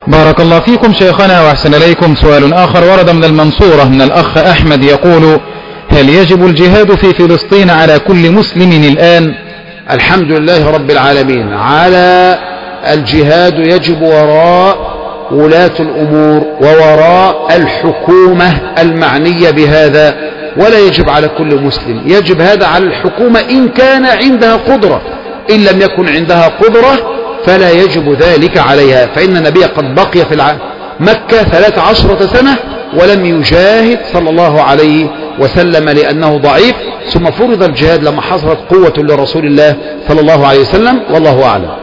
بارك الله فيكم شيخنا وأحسن إليكم. سؤال آخر ورد من المنصورة من الأخ أحمد يقول: هل يجب الجهاد في فلسطين على كل مسلم الآن؟ الحمد لله رب العالمين. على الجهاد يجب وراء ولاة الأمور ووراء الحكومة المعنية بهذا، ولا يجب على كل مسلم. يجب هذا على الحكومة إن كان عندها قدرة، إن لم يكن عندها قدرة فلا يجب ذلك عليها، فإن النبي قد بقي في مكة 13 سنة ولم يجاهد صلى الله عليه وسلم لأنه ضعيف، ثم فرض الجهاد لما حصلت قوة لرسول الله صلى الله عليه وسلم، والله أعلم.